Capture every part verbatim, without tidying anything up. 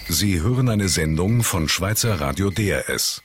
Sie hören eine Sendung von Schweizer Radio D R S.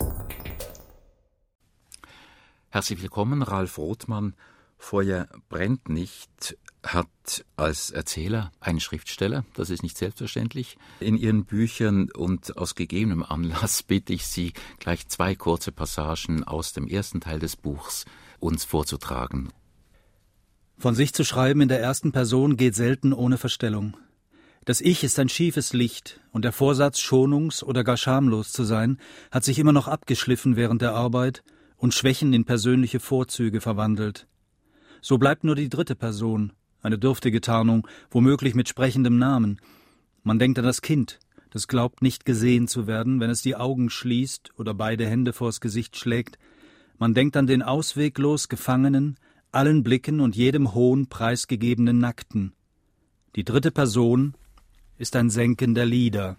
Herzlich willkommen, Ralf Rothmann. Feuer brennt nicht hat als Erzähler einen Schriftsteller, das ist nicht selbstverständlich, in Ihren Büchern, und aus gegebenem Anlass bitte ich Sie, gleich zwei kurze Passagen aus dem ersten Teil des Buchs uns vorzutragen. Von sich zu schreiben in der ersten Person geht selten ohne Verstellung. Das Ich ist ein schiefes Licht, und der Vorsatz, schonungs- oder gar schamlos zu sein, hat sich immer noch abgeschliffen während der Arbeit und Schwächen in persönliche Vorzüge verwandelt. So bleibt nur die dritte Person, eine dürftige Tarnung, womöglich mit sprechendem Namen. Man denkt an das Kind, das glaubt nicht gesehen zu werden, wenn es die Augen schließt oder beide Hände vors Gesicht schlägt. Man denkt an den ausweglos Gefangenen, allen Blicken und jedem Hohn preisgegebenen Nackten. Die dritte Person ist ein Senken der Lider.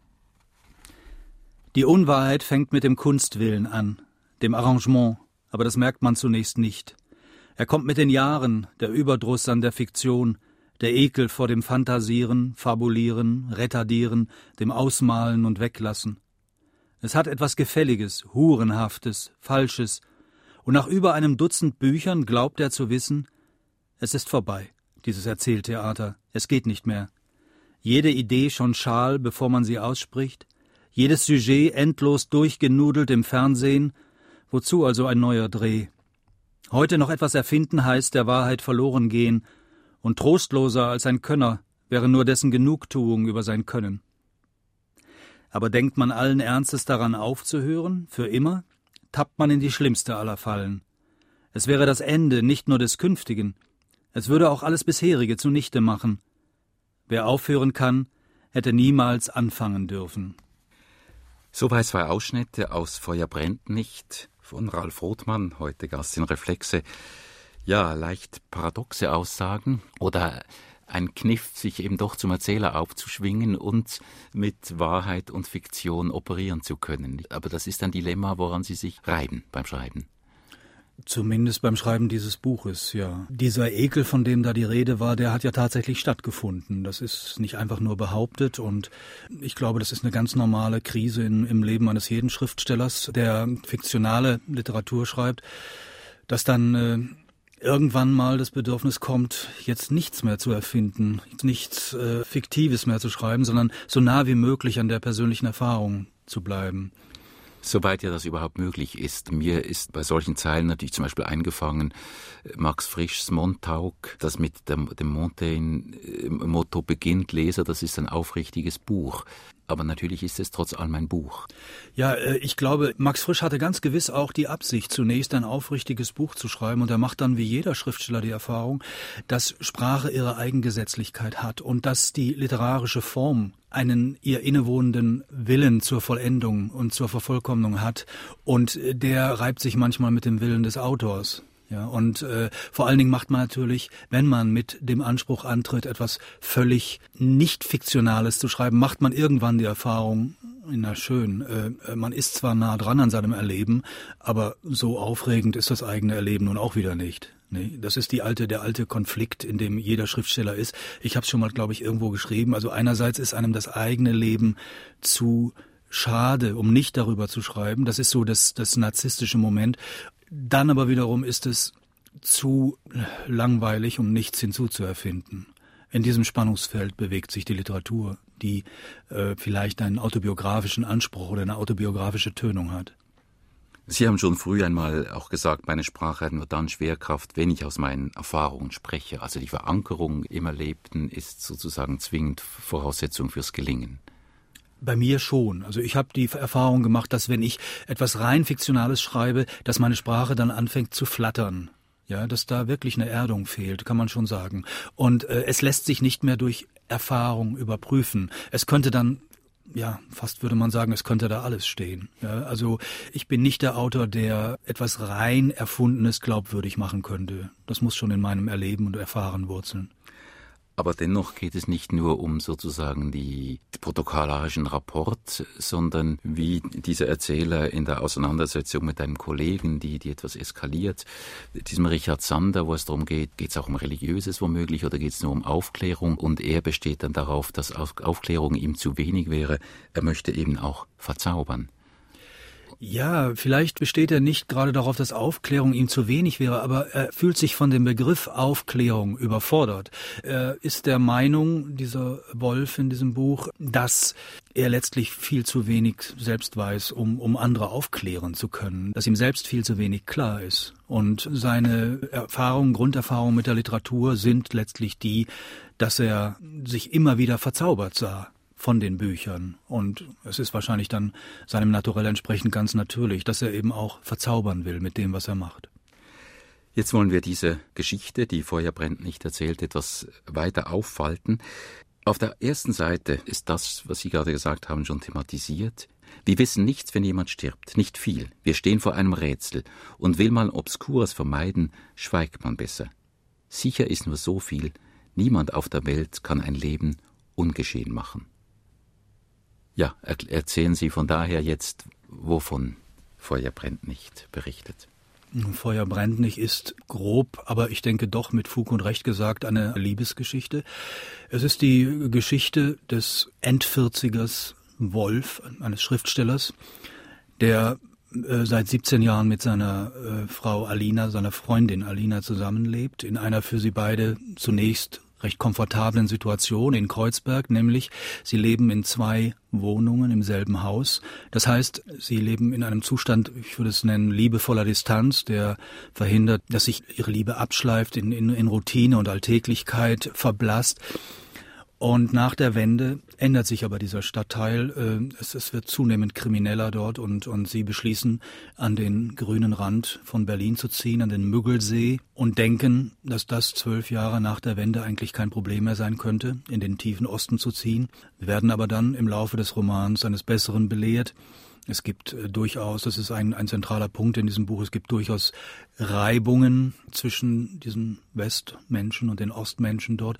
Die Unwahrheit fängt mit dem Kunstwillen an, dem Arrangement, aber das merkt man zunächst nicht. Er kommt mit den Jahren, der Überdruss an der Fiktion, der Ekel vor dem Fantasieren, Fabulieren, Retardieren, dem Ausmalen und Weglassen. Es hat etwas Gefälliges, Hurenhaftes, Falsches, und nach über einem Dutzend Büchern glaubt er zu wissen, es ist vorbei, dieses Erzähltheater, es geht nicht mehr. Jede Idee schon schal, bevor man sie ausspricht, jedes Sujet endlos durchgenudelt im Fernsehen, wozu also ein neuer Dreh? Heute noch etwas erfinden heißt der Wahrheit verloren gehen, und trostloser als ein Könner wäre nur dessen Genugtuung über sein Können. Aber denkt man allen Ernstes daran aufzuhören, für immer, tappt man in die schlimmste aller Fallen. Es wäre das Ende nicht nur des Künftigen, es würde auch alles Bisherige zunichte machen. Wer aufhören kann, hätte niemals anfangen dürfen. Soweit zwei Ausschnitte aus Feuer brennt nicht von Ralf Rothmann, heute Gast in Reflexe. Ja, leicht paradoxe Aussagen oder ein Kniff, sich eben doch zum Erzähler aufzuschwingen und mit Wahrheit und Fiktion operieren zu können. Aber das ist ein Dilemma, woran Sie sich reiben beim Schreiben. Zumindest beim Schreiben dieses Buches, ja. Dieser Ekel, von dem da die Rede war, der hat ja tatsächlich stattgefunden. Das ist nicht einfach nur behauptet, und ich glaube, das ist eine ganz normale Krise in, im Leben eines jeden Schriftstellers, der fiktionale Literatur schreibt, dass dann äh, irgendwann mal das Bedürfnis kommt, jetzt nichts mehr zu erfinden, nichts äh, Fiktives mehr zu schreiben, sondern so nah wie möglich an der persönlichen Erfahrung zu bleiben. Soweit ja das überhaupt möglich ist. Mir ist bei solchen Zeilen natürlich zum Beispiel eingefangen Max Frischs Montauk, das mit dem, dem Montaigne-Motto beginnt, Leser, das ist ein aufrichtiges Buch. Aber natürlich ist es trotz allem ein Buch. Ja, ich glaube, Max Frisch hatte ganz gewiss auch die Absicht, zunächst ein aufrichtiges Buch zu schreiben. Und er macht dann wie jeder Schriftsteller die Erfahrung, dass Sprache ihre Eigengesetzlichkeit hat und dass die literarische Form einen ihr innewohnenden Willen zur Vollendung und zur Vervollkommnung hat. Und der reibt sich manchmal mit dem Willen des Autors. Ja, und äh, vor allen Dingen macht man natürlich, wenn man mit dem Anspruch antritt, etwas völlig nicht Fiktionales zu schreiben, macht man irgendwann die Erfahrung, na schön, äh, man ist zwar nah dran an seinem Erleben, aber so aufregend ist das eigene Erleben nun auch wieder nicht. Nee, das ist die alte, der alte Konflikt, in dem jeder Schriftsteller ist. Ich habe es schon mal, glaube ich, irgendwo geschrieben. Also einerseits ist einem das eigene Leben zu schade, um nicht darüber zu schreiben. Das ist so das, das narzisstische Moment. Dann aber wiederum ist es zu langweilig, um nichts hinzuzuerfinden. In diesem Spannungsfeld bewegt sich die Literatur, die äh, vielleicht einen autobiografischen Anspruch oder eine autobiografische Tönung hat. Sie haben schon früh einmal auch gesagt, meine Sprache hat nur dann Schwerkraft, wenn ich aus meinen Erfahrungen spreche. Also die Verankerung im Erlebten ist sozusagen zwingend Voraussetzung fürs Gelingen. Bei mir schon. Also ich habe die Erfahrung gemacht, dass wenn ich etwas rein Fiktionales schreibe, dass meine Sprache dann anfängt zu flattern. Ja, dass da wirklich eine Erdung fehlt, kann man schon sagen. Und äh, es lässt sich nicht mehr durch Erfahrung überprüfen. Es könnte dann, ja, fast würde man sagen, es könnte da alles stehen. Ja, also ich bin nicht der Autor, der etwas rein Erfundenes glaubwürdig machen könnte. Das muss schon in meinem Erleben und Erfahren wurzeln. Aber dennoch geht es nicht nur um sozusagen die protokollarischen Rapport, sondern wie dieser Erzähler in der Auseinandersetzung mit einem Kollegen, die, die etwas eskaliert, diesem Richard Sander, wo es darum geht, geht es auch um Religiöses womöglich oder geht es nur um Aufklärung, und er besteht dann darauf, dass Aufklärung ihm zu wenig wäre. Er möchte eben auch verzaubern. Ja, vielleicht besteht er nicht gerade darauf, dass Aufklärung ihm zu wenig wäre, aber er fühlt sich von dem Begriff Aufklärung überfordert. Er ist der Meinung, dieser Wolf in diesem Buch, dass er letztlich viel zu wenig selbst weiß, um, um andere aufklären zu können, dass ihm selbst viel zu wenig klar ist. Und seine Erfahrungen, Grunderfahrungen mit der Literatur sind letztlich die, dass er sich immer wieder verzaubert sah von den Büchern. Und es ist wahrscheinlich dann seinem Naturell entsprechend ganz natürlich, dass er eben auch verzaubern will mit dem, was er macht. Jetzt wollen wir diese Geschichte, die Feuer brennt nicht erzählt, etwas weiter auffalten. Auf der ersten Seite ist das, was Sie gerade gesagt haben, schon thematisiert. Wir wissen nichts, wenn jemand stirbt, nicht viel. Wir stehen vor einem Rätsel. Und will man Obskures vermeiden, schweigt man besser. Sicher ist nur so viel, niemand auf der Welt kann ein Leben ungeschehen machen. Ja, erzählen Sie von daher jetzt, wovon Feuer brennt nicht berichtet. Feuer brennt nicht ist grob, aber ich denke doch mit Fug und Recht gesagt eine Liebesgeschichte. Es ist die Geschichte des Endvierzigers Wolf, eines Schriftstellers, der äh, seit siebzehn Jahren mit seiner äh, Frau Alina, seiner Freundin Alina zusammenlebt, in einer für sie beide zunächst recht komfortablen Situation in Kreuzberg, nämlich sie leben in zwei Wohnungen im selben Haus. Das heißt, sie leben in einem Zustand, ich würde es nennen, liebevoller Distanz, der verhindert, dass sich ihre Liebe abschleift, in, in, in Routine und Alltäglichkeit verblasst. Und nach der Wende ändert sich aber dieser Stadtteil. Es, es wird zunehmend krimineller dort und, und sie beschließen, an den grünen Rand von Berlin zu ziehen, an den Müggelsee, und denken, dass das zwölf Jahre nach der Wende eigentlich kein Problem mehr sein könnte, in den tiefen Osten zu ziehen. Wir werden aber dann im Laufe des Romans eines Besseren belehrt. Es gibt äh, durchaus, das ist ein, ein zentraler Punkt in diesem Buch, es gibt durchaus Reibungen zwischen diesen Westmenschen und den Ostmenschen dort.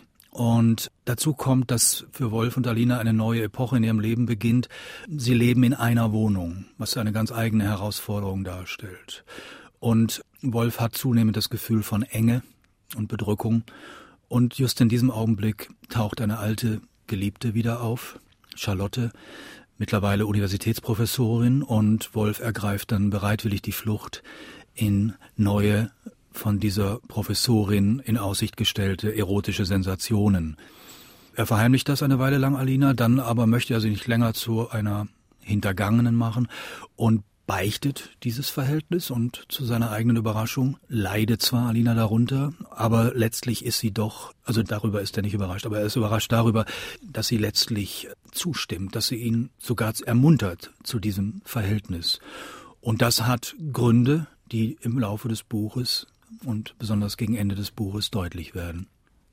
Und dazu kommt, dass für Wolf und Alina eine neue Epoche in ihrem Leben beginnt. Sie leben in einer Wohnung, was eine ganz eigene Herausforderung darstellt. Und Wolf hat zunehmend das Gefühl von Enge und Bedrückung. Und just in diesem Augenblick taucht eine alte Geliebte wieder auf, Charlotte, mittlerweile Universitätsprofessorin. Und Wolf ergreift dann bereitwillig die Flucht in neue, von dieser Professorin in Aussicht gestellte erotische Sensationen. Er verheimlicht das eine Weile lang Alina, dann aber möchte er sie nicht länger zu einer Hintergangenen machen und beichtet dieses Verhältnis, und zu seiner eigenen Überraschung leidet zwar Alina darunter, aber letztlich ist sie doch, also darüber ist er nicht überrascht, aber er ist überrascht darüber, dass sie letztlich zustimmt, dass sie ihn sogar ermuntert zu diesem Verhältnis. Und das hat Gründe, die im Laufe des Buches und besonders gegen Ende des Buches deutlich werden.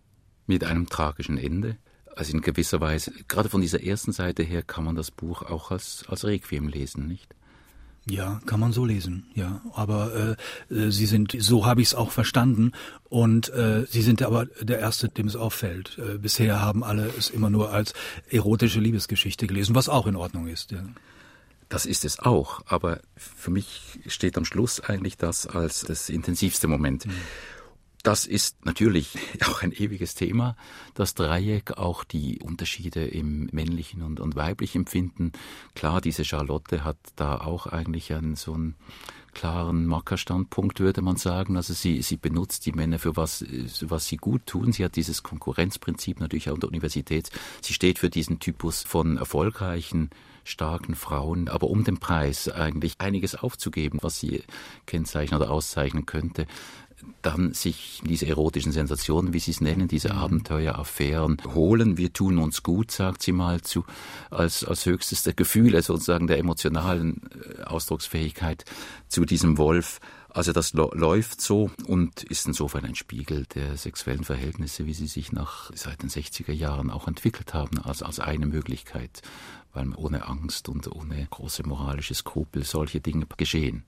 Mit einem tragischen Ende. Also in gewisser Weise, gerade von dieser ersten Seite her, kann man das Buch auch als, als Requiem lesen, nicht? Ja, kann man so lesen, ja. Aber äh, Sie sind, so habe ich es auch verstanden. Und äh, Sie sind aber der Erste, dem es auffällt. Äh, bisher haben alle es immer nur als erotische Liebesgeschichte gelesen, was auch in Ordnung ist, ja. Das ist es auch, aber für mich steht am Schluss eigentlich das als das intensivste Moment. Mhm. Das ist natürlich auch ein ewiges Thema, das Dreieck, auch die Unterschiede im männlichen und, und weiblichen Empfinden. Klar, diese Charlotte hat da auch eigentlich einen so einen klaren Mackerstandpunkt, würde man sagen. Also sie, sie benutzt die Männer für was, was sie gut tun. Sie hat dieses Konkurrenzprinzip natürlich auch an der Universität. Sie steht für diesen Typus von erfolgreichen, starken Frauen, aber um den Preis eigentlich einiges aufzugeben, was sie kennzeichnen oder auszeichnen könnte, dann sich diese erotischen Sensationen, wie sie es nennen, diese Abenteuer, Affären holen. Wir tun uns gut, sagt sie mal, zu als, als höchstes der Gefühle, sozusagen der emotionalen Ausdrucksfähigkeit zu diesem Wolf. Also das lo- läuft so und ist insofern ein Spiegel der sexuellen Verhältnisse, wie sie sich nach seit den sechziger Jahren auch entwickelt haben, als, als eine Möglichkeit, weil ohne Angst und ohne große moralische Skrupel solche Dinge geschehen.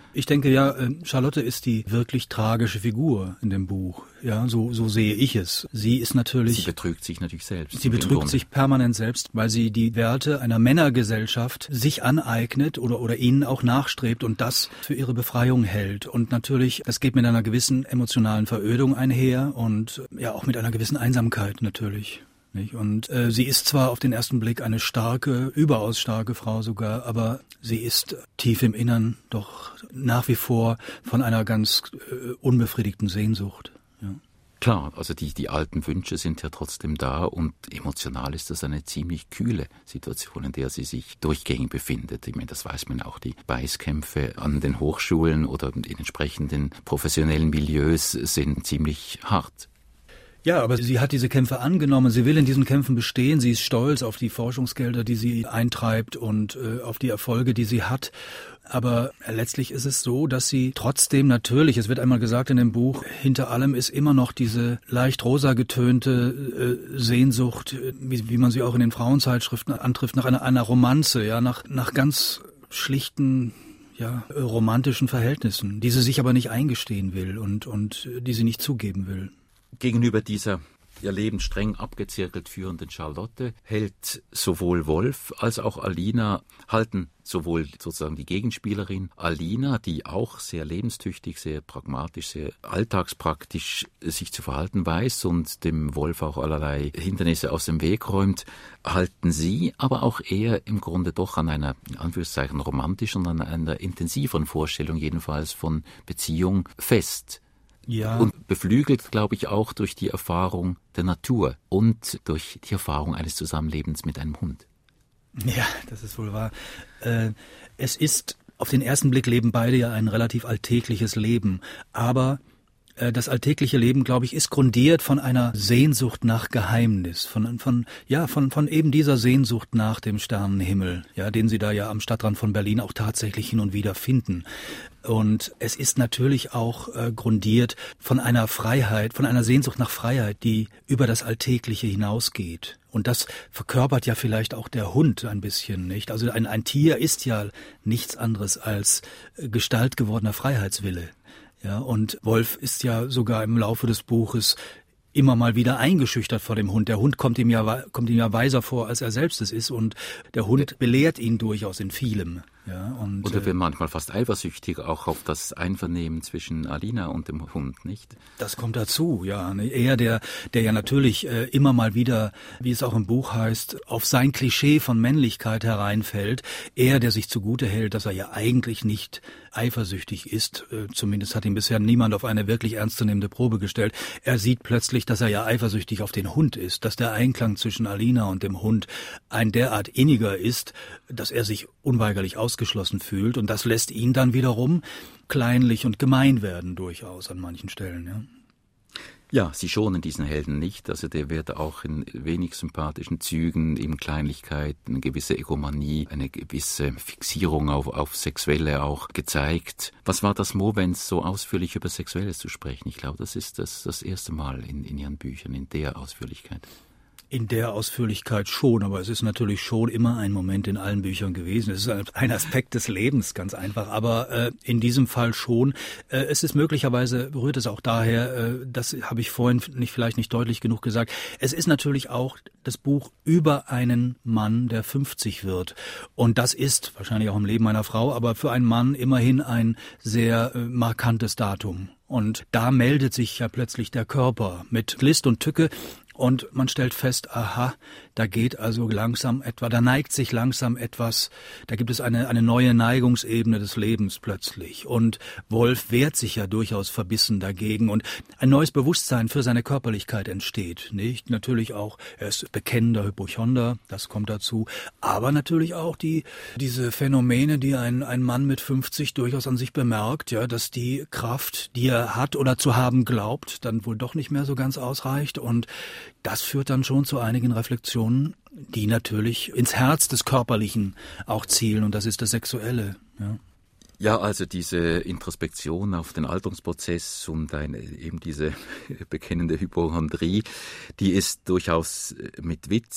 Ich denke ja, Charlotte ist die wirklich tragische Figur in dem Buch. Ja, so, so sehe ich es. Sie ist natürlich... Sie betrügt sich natürlich selbst. Sie betrügt sich permanent selbst, weil sie die Werte einer Männergesellschaft sich aneignet oder, oder ihnen auch nachstrebt und das für ihre Befreiung hält. Und natürlich, das geht mit einer gewissen emotionalen Verödung einher und ja auch mit einer gewissen Einsamkeit natürlich. Und äh, sie ist zwar auf den ersten Blick eine starke, überaus starke Frau sogar, aber sie ist tief im Innern doch nach wie vor von einer ganz äh, unbefriedigten Sehnsucht. Ja. Klar, also die, die alten Wünsche sind ja trotzdem da und emotional ist das eine ziemlich kühle Situation, in der sie sich durchgängig befindet. Ich meine, das weiß man auch, die Beißkämpfe an den Hochschulen oder in entsprechenden professionellen Milieus sind ziemlich hart. Ja, aber sie hat diese Kämpfe angenommen, sie will in diesen Kämpfen bestehen, sie ist stolz auf die Forschungsgelder, die sie eintreibt und äh, auf die Erfolge, die sie hat. Aber letztlich ist es so, dass sie trotzdem natürlich, es wird einmal gesagt in dem Buch, hinter allem ist immer noch diese leicht rosa getönte äh, Sehnsucht, wie, wie man sie auch in den Frauenzeitschriften antrifft, nach einer, einer Romanze, ja, nach, nach ganz schlichten, ja, romantischen Verhältnissen, die sie sich aber nicht eingestehen will und, und die sie nicht zugeben will. Gegenüber dieser ihr Leben streng abgezirkelt führenden Charlotte hält sowohl Wolf als auch Alina, halten sowohl sozusagen die Gegenspielerin Alina, die auch sehr lebenstüchtig, sehr pragmatisch, sehr alltagspraktisch sich zu verhalten weiß und dem Wolf auch allerlei Hindernisse aus dem Weg räumt, halten sie aber auch eher im Grunde doch an einer, in Anführungszeichen, romantischen, an einer intensiveren Vorstellung jedenfalls von Beziehung fest. Ja. Und beflügelt, glaube ich, auch durch die Erfahrung der Natur und durch die Erfahrung eines Zusammenlebens mit einem Hund. Ja, das ist wohl wahr. Äh, es ist, auf den ersten Blick leben beide ja ein relativ alltägliches Leben, aber äh, das alltägliche Leben, glaube ich, ist grundiert von einer Sehnsucht nach Geheimnis, von, von, ja, von, von eben dieser Sehnsucht nach dem Sternenhimmel, ja, den Sie da ja am Stadtrand von Berlin auch tatsächlich hin und wieder finden. Und es ist natürlich auch äh, grundiert von einer Freiheit, von einer Sehnsucht nach Freiheit, die über das Alltägliche hinausgeht. Und das verkörpert ja vielleicht auch der Hund ein bisschen, nicht? Also ein, ein Tier ist ja nichts anderes als äh, Gestalt gewordener Freiheitswille. Ja, und Wolf ist ja sogar im Laufe des Buches immer mal wieder eingeschüchtert vor dem Hund. Der Hund kommt ihm ja, kommt ihm ja weiser vor, als er selbst es ist. Und der Hund belehrt ihn durchaus in vielem. Ja, und, Oder wird manchmal fast eifersüchtig auch auf das Einvernehmen zwischen Alina und dem Hund, nicht? Das kommt dazu, ja. Er, der, der ja natürlich äh, immer mal wieder, wie es auch im Buch heißt, auf sein Klischee von Männlichkeit hereinfällt. Er, der sich zugute hält, dass er ja eigentlich nicht eifersüchtig ist. Äh, zumindest hat ihn bisher niemand auf eine wirklich ernstzunehmende Probe gestellt. Er sieht plötzlich, dass er ja eifersüchtig auf den Hund ist, dass der Einklang zwischen Alina und dem Hund ein derart inniger ist, dass er sich unweigerlich ausgeschlossen fühlt. Und das lässt ihn dann wiederum kleinlich und gemein werden, durchaus an manchen Stellen. Ja. Ja, sie schonen diesen Helden nicht. Also der wird auch in wenig sympathischen Zügen, eben Kleinlichkeit, eine gewisse Egomanie, eine gewisse Fixierung auf, auf Sexuelle auch gezeigt. Was war das Movens, so ausführlich über Sexuelles zu sprechen? Ich glaube, das ist das, das erste Mal in, in Ihren Büchern, in der Ausführlichkeit. In der Ausführlichkeit schon, aber es ist natürlich schon immer ein Moment in allen Büchern gewesen. Es ist ein Aspekt des Lebens, ganz einfach, aber äh, in diesem Fall schon. Äh, es ist möglicherweise, rührt es auch daher, äh, das habe ich vorhin nicht vielleicht nicht deutlich genug gesagt, es ist natürlich auch das Buch über einen Mann, der fünfzig wird. Und das ist wahrscheinlich auch im Leben einer Frau, aber für einen Mann immerhin ein sehr äh, markantes Datum. Und da meldet sich ja plötzlich der Körper mit List und Tücke. Und man stellt fest, aha, da geht also langsam etwa, da neigt sich langsam etwas, da gibt es eine, eine neue Neigungsebene des Lebens plötzlich. Und Wolf wehrt sich ja durchaus verbissen dagegen und ein neues Bewusstsein für seine Körperlichkeit entsteht, nicht? Natürlich auch, er ist bekennender Hypochonder, das kommt dazu, aber natürlich auch die, diese Phänomene, die ein, ein Mann mit fünfzig durchaus an sich bemerkt, ja, dass die Kraft, die er hat oder zu haben glaubt, dann wohl doch nicht mehr so ganz ausreicht und das führt dann schon zu einigen Reflexionen, die natürlich ins Herz des Körperlichen auch zielen, und das ist das Sexuelle. Ja, ja, also diese Introspektion auf den Alterungsprozess und eine, eben diese bekennende Hypochondrie, die ist durchaus mit Witz,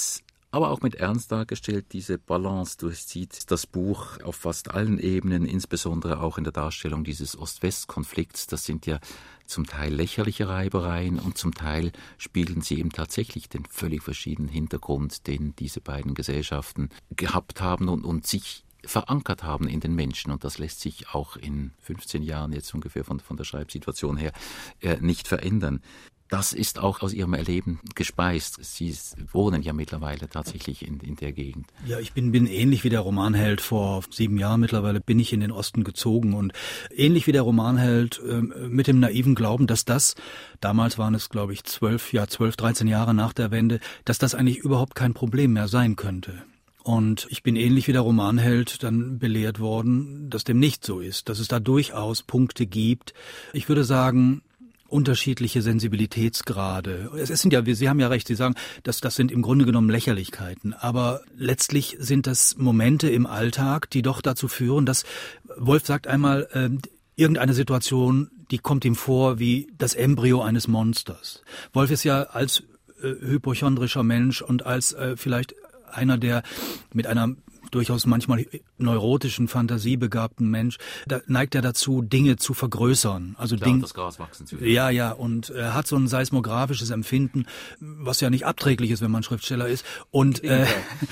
aber auch mit Ernst dargestellt. Diese Balance durchzieht das Buch auf fast allen Ebenen, insbesondere auch in der Darstellung dieses Ost-West-Konflikts. Das sind ja zum Teil lächerliche Reibereien und zum Teil spiegeln sie eben tatsächlich den völlig verschiedenen Hintergrund, den diese beiden Gesellschaften gehabt haben und, und sich verankert haben in den Menschen. Und das lässt sich auch in fünfzehn Jahren jetzt ungefähr von, von der Schreibsituation her äh, nicht verändern. Das ist auch aus Ihrem Erleben gespeist. Sie wohnen ja mittlerweile tatsächlich in, in der Gegend. Ja, ich bin, bin ähnlich wie der Romanheld. Vor sieben Jahren mittlerweile bin ich in den Osten gezogen und ähnlich wie der Romanheld äh, mit dem naiven Glauben, dass das, damals waren es glaube ich zwölf, ja zwölf, dreizehn Jahre nach der Wende, dass das eigentlich überhaupt kein Problem mehr sein könnte. Und ich bin ähnlich wie der Romanheld dann belehrt worden, dass dem nicht so ist, dass es da durchaus Punkte gibt. Ich würde sagen, unterschiedliche Sensibilitätsgrade. Es sind ja, Sie haben ja recht, Sie sagen, dass das sind im Grunde genommen Lächerlichkeiten. Aber letztlich sind das Momente im Alltag, die doch dazu führen, dass, Wolf sagt einmal, äh, irgendeine Situation, die kommt ihm vor wie das Embryo eines Monsters. Wolf ist ja als äh, hypochondrischer Mensch und als äh, vielleicht einer, der mit einer durchaus manchmal neurotischen, fantasiebegabten Mensch, da neigt er dazu, Dinge zu vergrößern. Also ja, Dinge, das Gras wachsen zu lassen. Ja, ja, und er hat so ein seismografisches Empfinden, was ja nicht abträglich ist, wenn man Schriftsteller ist, und äh,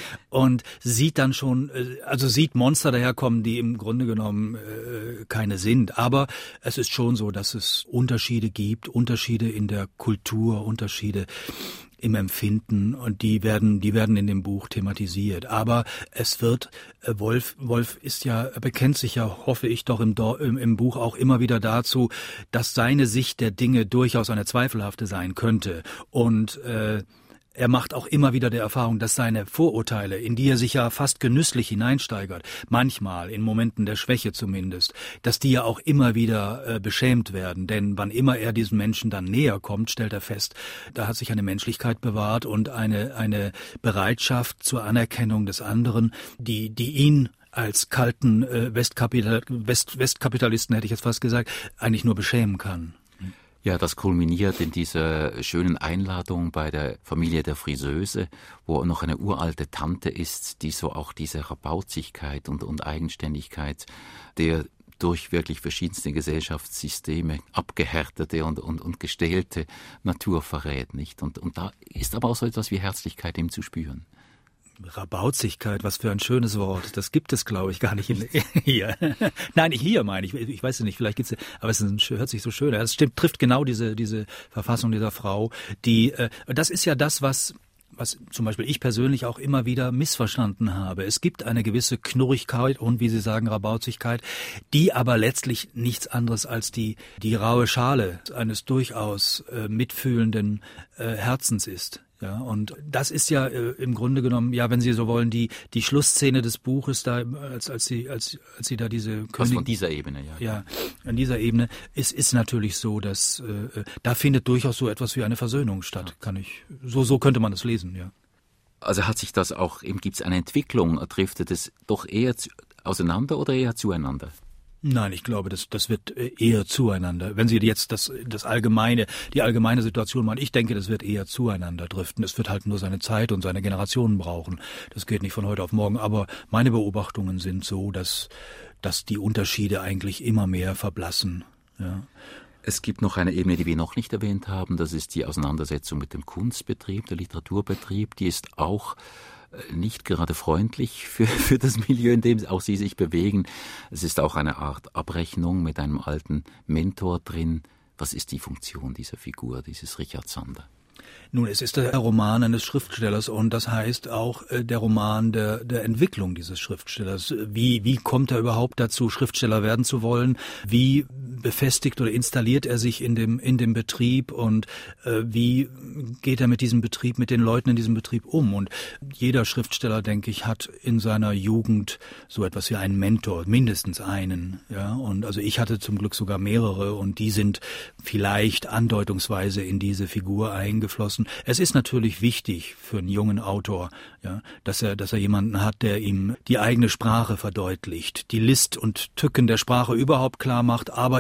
und sieht dann schon, also sieht Monster daherkommen, die im Grunde genommen äh, keine sind. Aber es ist schon so, dass es Unterschiede gibt, Unterschiede in der Kultur, Unterschiede im Empfinden, und die werden, die werden in dem Buch thematisiert. Aber es wird, äh, Wolf, Wolf ist ja, bekennt sich ja, hoffe ich doch im, im, im Buch auch immer wieder dazu, dass seine Sicht der Dinge durchaus eine zweifelhafte sein könnte. Und äh, er macht auch immer wieder die Erfahrung, dass seine Vorurteile, in die er sich ja fast genüsslich hineinsteigert, manchmal, in Momenten der Schwäche zumindest, dass die ja auch immer wieder äh, beschämt werden. Denn wann immer er diesen Menschen dann näher kommt, stellt er fest, da hat sich eine Menschlichkeit bewahrt und eine, eine Bereitschaft zur Anerkennung des anderen, die, die ihn als kalten äh, Westkapital, West, Westkapitalisten, hätte ich jetzt fast gesagt, eigentlich nur beschämen kann. Ja, das kulminiert in dieser schönen Einladung bei der Familie der Friseuse, wo noch eine uralte Tante ist, die so auch diese Rabauzigkeit und, und Eigenständigkeit der durch wirklich verschiedenste Gesellschaftssysteme abgehärtete und, und, und gestählte Natur verrät, nicht? Und, und da ist aber auch so etwas wie Herzlichkeit ihm zu spüren. Rabauzigkeit, was für ein schönes Wort. Das gibt es, glaube ich, gar nicht in, hier. Nein, hier meine ich. Ich weiß es nicht, vielleicht gibt's, aber es ist, hört sich so schön an. Es stimmt, trifft genau diese, diese Verfassung dieser Frau, die, äh, das ist ja das, was, was zum Beispiel ich persönlich auch immer wieder missverstanden habe. Es gibt eine gewisse Knurrigkeit und, wie Sie sagen, Rabauzigkeit, die aber letztlich nichts anderes als die, die raue Schale eines durchaus äh, mitfühlenden äh, Herzens ist. Ja, und das ist ja äh, im Grunde genommen, ja, wenn Sie so wollen, die die Schlussszene des Buches, da als als sie als als sie da diese Königin, was von dieser Ebene, ja, ja, an dieser Ebene ist ist natürlich so, dass äh, da findet durchaus so etwas wie eine Versöhnung statt. Ja. Kann ich so so könnte man das lesen, ja. Also hat sich das auch, eben gibt es eine Entwicklung, driftet es doch eher zu, auseinander oder eher zueinander? Nein, ich glaube, das, das wird eher zueinander. Wenn Sie jetzt das, das allgemeine, die allgemeine Situation meinen, ich denke, das wird eher zueinander driften. Es wird halt nur seine Zeit und seine Generationen brauchen. Das geht nicht von heute auf morgen. Aber meine Beobachtungen sind so, dass, dass die Unterschiede eigentlich immer mehr verblassen. Ja. Es gibt noch eine Ebene, die wir noch nicht erwähnt haben. Das ist die Auseinandersetzung mit dem Kunstbetrieb, der Literaturbetrieb. Die ist auch nicht gerade freundlich für, für das Milieu, in dem auch Sie sich bewegen. Es ist auch eine Art Abrechnung mit einem alten Mentor drin. Was ist die Funktion dieser Figur, dieses Richard Sander? Nun, es ist der Roman eines Schriftstellers und das heißt auch äh, der Roman der, der Entwicklung dieses Schriftstellers. Wie, wie kommt er überhaupt dazu, Schriftsteller werden zu wollen? Wie befestigt oder installiert er sich in dem, in dem Betrieb und äh, wie geht er mit diesem Betrieb, mit den Leuten in diesem Betrieb um? Und jeder Schriftsteller, denke ich, hat in seiner Jugend so etwas wie einen Mentor, mindestens einen. Ja, und also ich hatte zum Glück sogar mehrere und die sind vielleicht andeutungsweise in diese Figur eingeflossen. Es ist natürlich wichtig für einen jungen Autor, ja, dass er, dass er jemanden hat, der ihm die eigene Sprache verdeutlicht, die List und Tücken der Sprache überhaupt klar macht, aber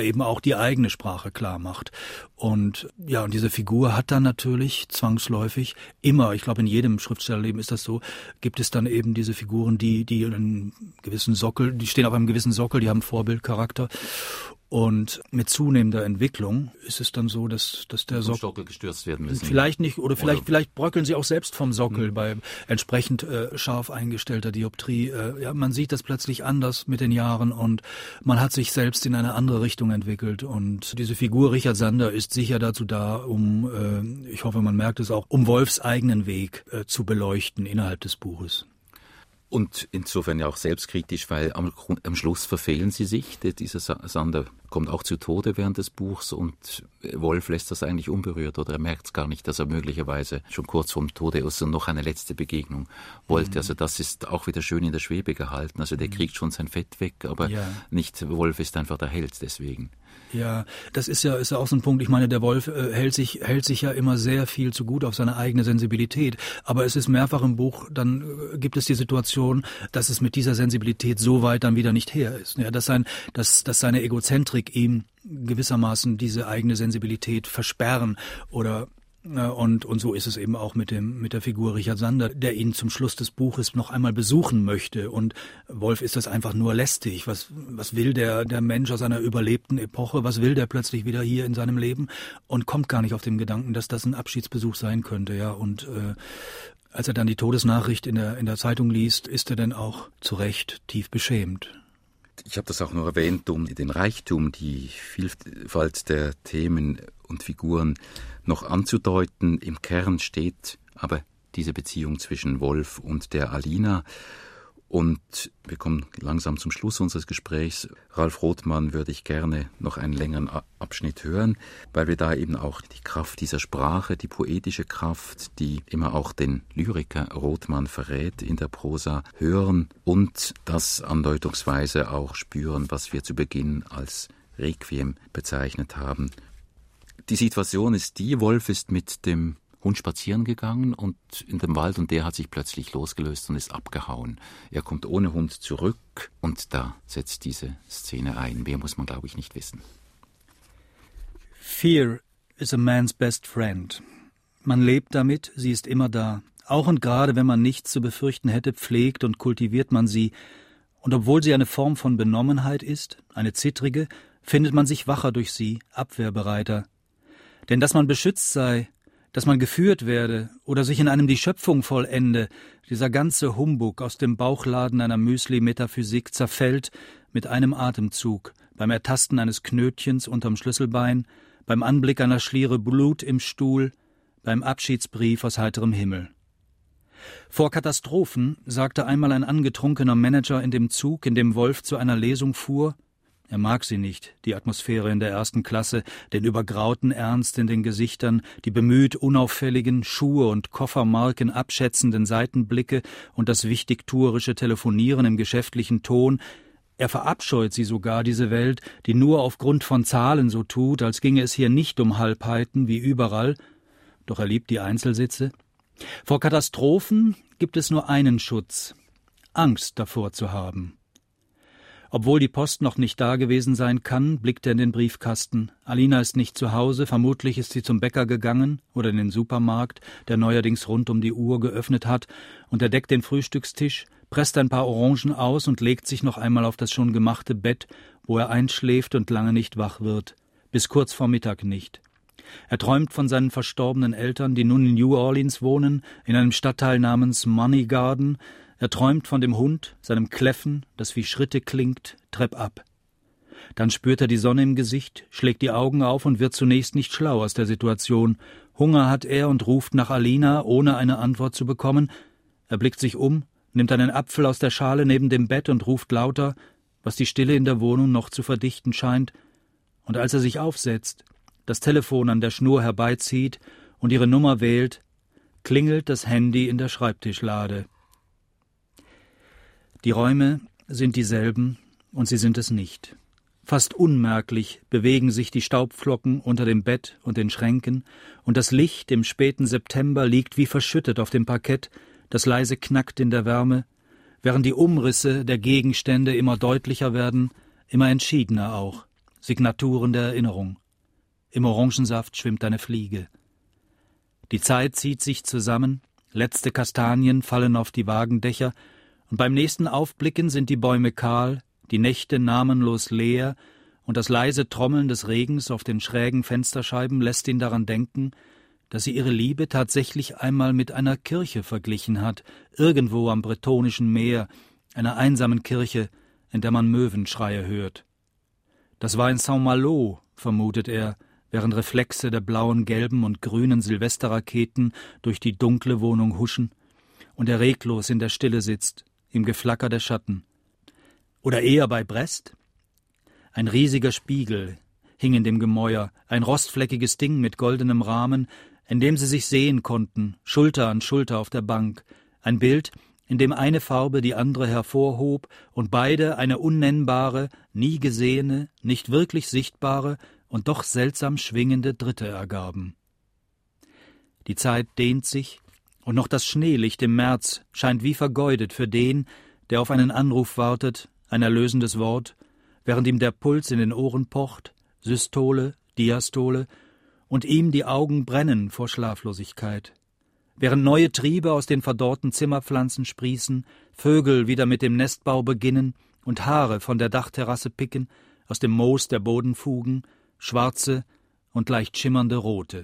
eben auch die eigene Sprache klar macht. Und ja, und diese Figur hat dann natürlich zwangsläufig immer, ich glaube in jedem Schriftstellerleben ist das so, gibt es dann eben diese Figuren, die, die einen gewissen Sockel, die stehen auf einem gewissen Sockel, die haben Vorbildcharakter. Und mit zunehmender Entwicklung ist es dann so, dass, dass der Sockel, Sockel gestürzt werden müssen. Vielleicht nicht, oder vielleicht, oder vielleicht bröckeln sie auch selbst vom Sockel mhm. bei entsprechend äh, scharf eingestellter Dioptrie. Äh, ja, man sieht das plötzlich anders mit den Jahren und man hat sich selbst in eine andere Richtung entwickelt. Und diese Figur Richard Sander ist sicher dazu da, um, äh, ich hoffe, man merkt es auch, um Wolfs eigenen Weg äh, zu beleuchten innerhalb des Buches. Und insofern ja auch selbstkritisch, weil am, am Schluss verfehlen sie sich. Dieser Sander kommt auch zu Tode während des Buchs und Wolf lässt das eigentlich unberührt oder er merkt es gar nicht, dass er möglicherweise schon kurz vorm Tode ist und noch eine letzte Begegnung wollte. Mhm. Also das ist auch wieder schön in der Schwebe gehalten. Also der kriegt schon sein Fett weg, aber ja. nicht Wolf ist einfach der Held deswegen. Ja, das ist ja, ist ja auch so ein Punkt. Ich meine, der Wolf äh, hält sich, hält sich ja immer sehr viel zu gut auf seine eigene Sensibilität. Aber es ist mehrfach im Buch, dann äh, gibt es die Situation, dass es mit dieser Sensibilität so weit dann wieder nicht her ist. Ja, dass sein, dass, dass seine Egozentrik ihm gewissermaßen diese eigene Sensibilität versperren oder Und, und so ist es eben auch mit dem, mit der Figur Richard Sander, der ihn zum Schluss des Buches noch einmal besuchen möchte. Und Wolf ist das einfach nur lästig. Was, was will der, der Mensch aus einer überlebten Epoche? Was will der plötzlich wieder hier in seinem Leben? Und kommt gar nicht auf den Gedanken, dass das ein Abschiedsbesuch sein könnte, ja. Und, äh, als er dann die Todesnachricht in der, in der Zeitung liest, ist er dann auch zu Recht tief beschämt. Ich habe das auch nur erwähnt, um den Reichtum, die Vielfalt der Themen und Figuren noch anzudeuten. Im Kern steht aber diese Beziehung zwischen Wolf und der Alina. Und wir kommen langsam zum Schluss unseres Gesprächs. Ralf Rothmann würde ich gerne noch einen längeren Abschnitt hören, weil wir da eben auch die Kraft dieser Sprache, die poetische Kraft, die immer auch den Lyriker Rothmann verrät in der Prosa, hören und das andeutungsweise auch spüren, was wir zu Beginn als Requiem bezeichnet haben. Die Situation ist die, Wolf ist mit dem Hund spazieren gegangen und in dem Wald und der hat sich plötzlich losgelöst und ist abgehauen. Er kommt ohne Hund zurück und da setzt diese Szene ein. Mehr muss man, glaube ich, nicht wissen. Fear is a man's best friend. Man lebt damit, sie ist immer da. Auch und gerade, wenn man nichts zu befürchten hätte, pflegt und kultiviert man sie. Und obwohl sie eine Form von Benommenheit ist, eine zittrige, findet man sich wacher durch sie, abwehrbereiter. Denn dass man beschützt sei, dass man geführt werde oder sich in einem die Schöpfung vollende, dieser ganze Humbug aus dem Bauchladen einer Müsli-Metaphysik zerfällt mit einem Atemzug, beim Ertasten eines Knötchens unterm Schlüsselbein, beim Anblick einer Schliere Blut im Stuhl, beim Abschiedsbrief aus heiterem Himmel. Vor Katastrophen, sagte einmal ein angetrunkener Manager in dem Zug, in dem Wolf zu einer Lesung fuhr, er mag sie nicht, die Atmosphäre in der ersten Klasse, den übergrauten Ernst in den Gesichtern, die bemüht unauffälligen, Schuhe und Koffermarken abschätzenden Seitenblicke und das wichtigtuerische Telefonieren im geschäftlichen Ton. Er verabscheut sie sogar, diese Welt, die nur aufgrund von Zahlen so tut, als ginge es hier nicht um Halbheiten wie überall. Doch er liebt die Einzelsitze. Vor Katastrophen gibt es nur einen Schutz: Angst davor zu haben. Obwohl die Post noch nicht da gewesen sein kann, blickt er in den Briefkasten. Alina ist nicht zu Hause, vermutlich ist sie zum Bäcker gegangen oder in den Supermarkt, der neuerdings rund um die Uhr geöffnet hat, und er deckt den Frühstückstisch, presst ein paar Orangen aus und legt sich noch einmal auf das schon gemachte Bett, wo er einschläft und lange nicht wach wird, bis kurz vor Mittag nicht. Er träumt von seinen verstorbenen Eltern, die nun in New Orleans wohnen, in einem Stadtteil namens Money Garden. Er träumt von dem Hund, seinem Kläffen, das wie Schritte klingt, treppab. Dann spürt er die Sonne im Gesicht, schlägt die Augen auf und wird zunächst nicht schlau aus der Situation. Hunger hat er und ruft nach Alina, ohne eine Antwort zu bekommen. Er blickt sich um, nimmt einen Apfel aus der Schale neben dem Bett und ruft lauter, was die Stille in der Wohnung noch zu verdichten scheint. Und als er sich aufsetzt, das Telefon an der Schnur herbeizieht und ihre Nummer wählt, klingelt das Handy in der Schreibtischlade. Die Räume sind dieselben und sie sind es nicht. Fast unmerklich bewegen sich die Staubflocken unter dem Bett und den Schränken, und das Licht im späten September liegt wie verschüttet auf dem Parkett, das leise knackt in der Wärme, während die Umrisse der Gegenstände immer deutlicher werden, immer entschiedener auch. Signaturen der Erinnerung. Im Orangensaft schwimmt eine Fliege. Die Zeit zieht sich zusammen, letzte Kastanien fallen auf die Wagendächer, und beim nächsten Aufblicken sind die Bäume kahl, die Nächte namenlos leer, und das leise Trommeln des Regens auf den schrägen Fensterscheiben lässt ihn daran denken, dass sie ihre Liebe tatsächlich einmal mit einer Kirche verglichen hat, irgendwo am bretonischen Meer, einer einsamen Kirche, in der man Möwenschreie hört. Das war in Saint-Malo, vermutet er, während Reflexe der blauen, gelben und grünen Silvesterraketen durch die dunkle Wohnung huschen und er reglos in der Stille sitzt, im Geflacker der Schatten. Oder eher bei Brest? Ein riesiger Spiegel hing in dem Gemäuer, ein rostfleckiges Ding mit goldenem Rahmen, in dem sie sich sehen konnten, Schulter an Schulter auf der Bank, ein Bild, in dem eine Farbe die andere hervorhob und beide eine unnennbare, nie gesehene, nicht wirklich sichtbare und doch seltsam schwingende dritte ergaben. Die Zeit dehnt sich, und noch das Schneelicht im März scheint wie vergeudet für den, der auf einen Anruf wartet, ein erlösendes Wort, während ihm der Puls in den Ohren pocht, Systole, Diastole, und ihm die Augen brennen vor Schlaflosigkeit. Während neue Triebe aus den verdorrten Zimmerpflanzen sprießen, Vögel wieder mit dem Nestbau beginnen und Haare von der Dachterrasse picken, aus dem Moos der Bodenfugen, schwarze und leicht schimmernde rote.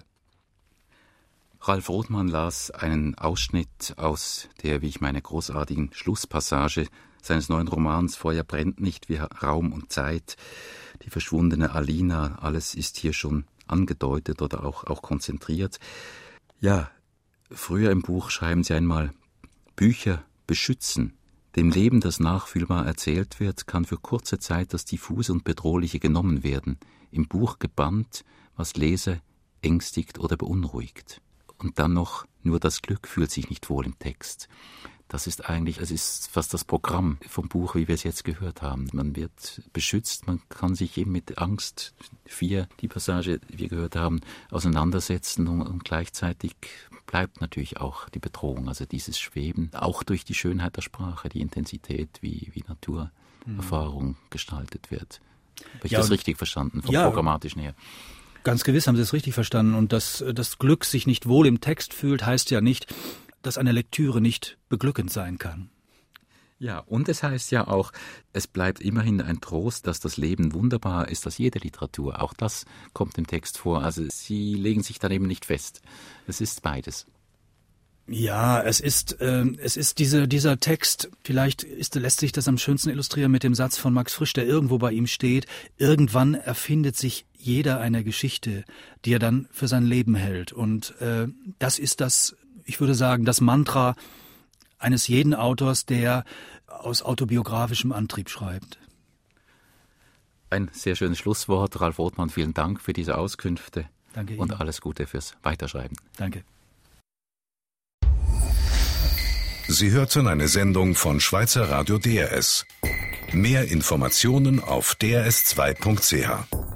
Ralf Rothmann las einen Ausschnitt aus der, wie ich meine, großartigen Schlusspassage seines neuen Romans »Feuer brennt nicht wie Raum und Zeit«, die verschwundene Alina, alles ist hier schon angedeutet oder auch, auch konzentriert. Ja, früher im Buch schreiben Sie einmal, Bücher beschützen. Dem Leben, das nachfühlbar erzählt wird, kann für kurze Zeit das Diffuse und Bedrohliche genommen werden, im Buch gebannt, was Leser ängstigt oder beunruhigt. Und dann noch, nur das Glück fühlt sich nicht wohl im Text. Das ist eigentlich, es ist fast das Programm vom Buch, wie wir es jetzt gehört haben. Man wird beschützt, man kann sich eben mit Angst, vier, die Passage, die wir gehört haben, auseinandersetzen und, und gleichzeitig bleibt natürlich auch die Bedrohung, also dieses Schweben, auch durch die Schönheit der Sprache, die Intensität, wie, wie Naturerfahrung mhm. gestaltet wird. Habe ich ja, das richtig verstanden, vom ja, Programmatischen her? Ganz gewiss haben Sie es richtig verstanden. Und dass das Glück sich nicht wohl im Text fühlt, heißt ja nicht, dass eine Lektüre nicht beglückend sein kann. Ja, und es heißt ja auch, es bleibt immerhin ein Trost, dass das Leben wunderbar ist, als jede Literatur. Auch das kommt im Text vor. Also Sie legen sich dann eben nicht fest. Es ist beides. Ja, es ist äh, es ist diese dieser Text, vielleicht ist, lässt sich das am schönsten illustrieren mit dem Satz von Max Frisch, der irgendwo bei ihm steht: Irgendwann erfindet sich jeder eine Geschichte, die er dann für sein Leben hält. Und äh, das ist das, ich würde sagen, das Mantra eines jeden Autors, der aus autobiografischem Antrieb schreibt. Ein sehr schönes Schlusswort. Ralf Rothmann, vielen Dank für diese Auskünfte. Danke Ihnen. Und alles Gute fürs Weiterschreiben. Danke. Sie hörten eine Sendung von Schweizer Radio D R S. Mehr Informationen auf d r s zwei punkt c h.